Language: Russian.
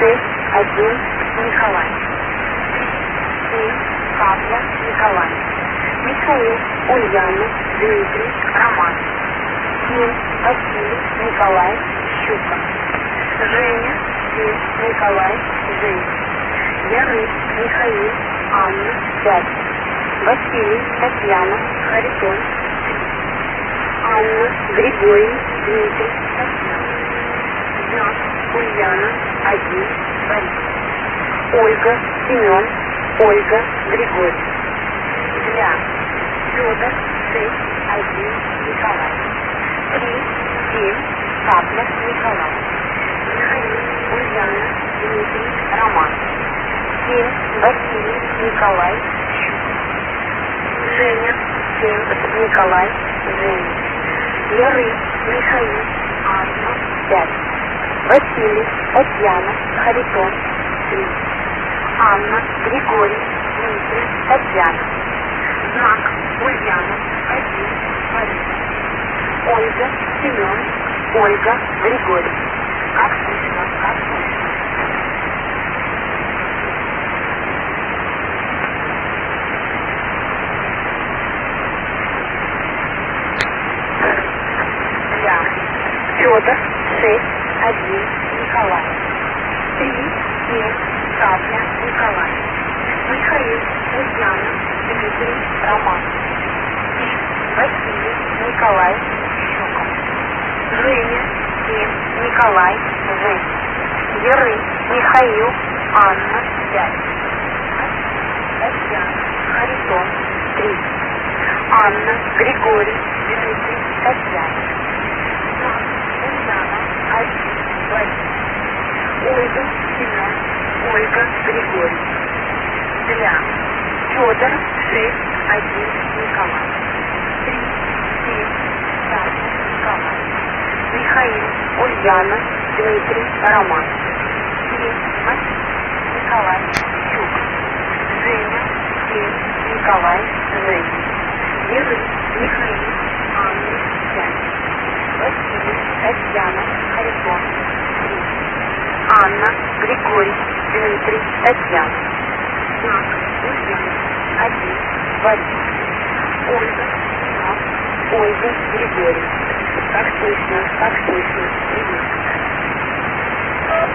1, Николай. 7, Капля, Николай. Михаил, Ульяна, Дмитрий, Роман. 7, Василий, Николай, Щука. Женя, 7, Николай, Женя. Яры, Михаил, Анна, 5. Василий, Татьяна, Харитон, 3. Анна, Григорий, Дмитрий, Татьяна. Знак, Ульяна, 1, Борис. Ольга, Семен, Ольга, Григорий. Для Федор, 6, 1, Николай. 3, 7, Капля, Николай. Михаил, Ульяна, Дмитрий, Роман. 7, Василий, Николай, Щука. Женя, 7, Николай, Женя. Яры, Михаил, Анна, 5. Василий, Татьяна, Харитон, 3. Анна, Григорий, Дмитрий, Татьяна. Знак, Ульяна, 1, Борис. Ольга, Семен, Ольга, Григорий. Как слышно, как слышно. Для Федор, 6, 1, Николай. 3, 7, Капля, Николай. Михаил, Ульяна, Дмитрий, Роман. 7, Василий, Николай, Щука. Женя, 7, Николай, Женя. Яры, Михаил, Анна, 5. Татьяна, Харитон, 3. Анна, Григорий, Дмитрий, Татьяна. Ульяна, 1, Борис. Ольга, Семен, Ольга, Григорий. Для Федор, 6, 1, Николай. 3, 7, Капля, Николай. Михаил, Ульяна, Дмитрий, Роман. 7, Василий, Николай, Щука. Женя, 7, Николай, Женя. Яры, Михаил, Анна, 5. Василий, Татьяна, Харитон, 3. Анна, Григорий, Дмитрий, Татьяна. Знак, Ульяна, 1, Борис. Ольга, Семен, Ольга, Григорий. Как слышно, привет.